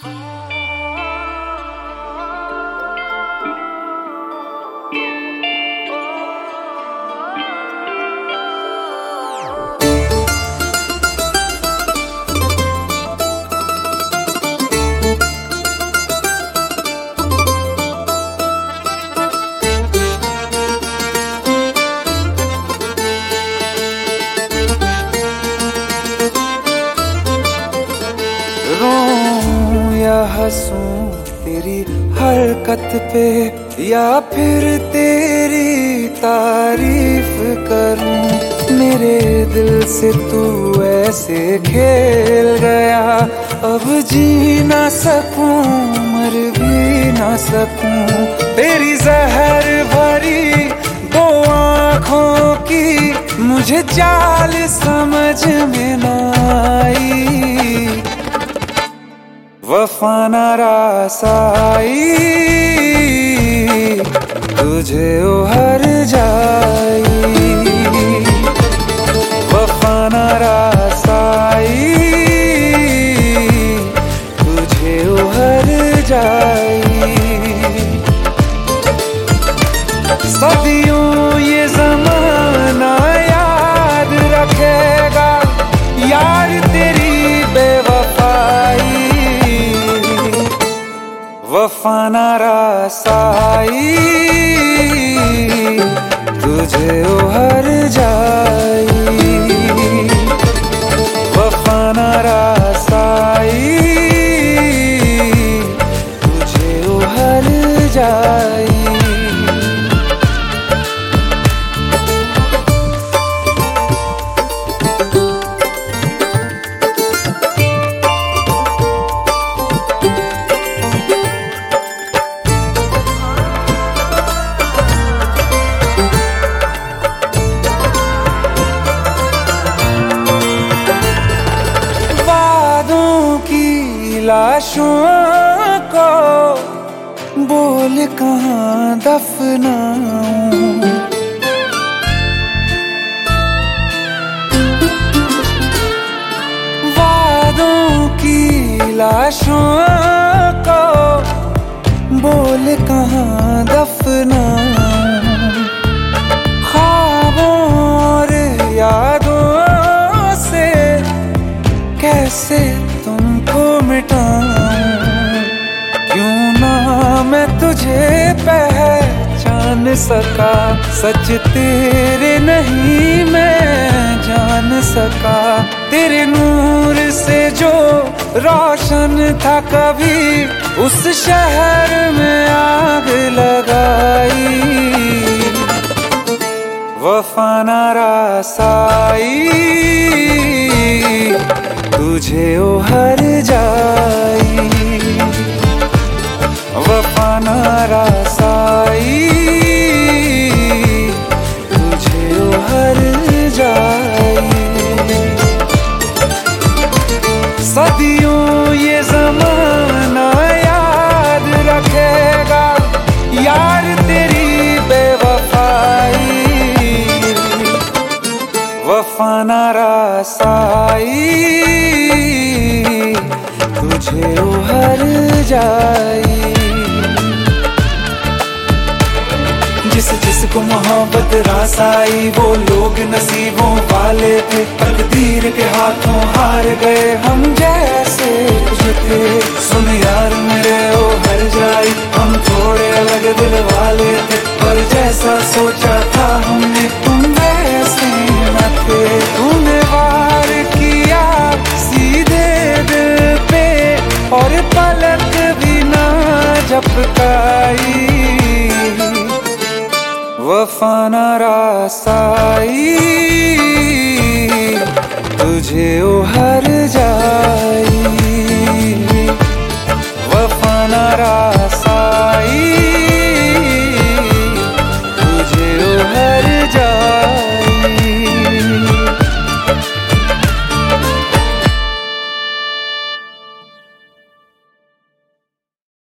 रोऊं या हंसूं तेरी हरकत पे, या फिर तेरी तारीफ करूं। मेरे दिल से तू ऐसे खेल गया, अब जी ना सकूं मर भी ना सकूं। तेरी जहर भरी दो आँखों की मुझे चाल समझ में ना आई। वफा न रासाई तुझे उहर जाई। वफा न रासाई तुझे उहर जाई। सदियों ये ज़माना याद रखेगा यार तेरी बेवफाई। वफा न रासाई तुझे उहर जाई। वफा न रासाई तुझे उहर जाई। लाशों को बोल कहाँ दफनाऊं। वादों की लाशों को बोल कहाँ दफनाऊं। ख्वाबों और यादों से कैसे तुमको मिटाऊं। क्यों ना मैं तुझे पहचान सका, सच तेरे नहीं मैं जान सका। तेरे नूर से जो रोशन था कभी, उस शहर में आग लगाई। वफा न रासाई तुझे उहर जाई। वफा न रासाई तुझे उहर जाई। सदियों ये ज़माना याद रखेगा यार तेरी बेवफाई। वफा न रासाई तुझे उहर जाई। जिसको मोहब्बत रास आई वो लोग नसीबों वाले थे। तकदीर के हाथों हार गए हम जैसे कुछ थे। सुन यार मेरे ओ हर जाई, हम थोड़े अलग दिल वाले थे, पर जैसा सोचा था हमने तुम वैसे न थे। तूने वार किया सीधे दिल पे और पलक भी ना झपकाई। वफा न रासाई तुझे उहर जाई।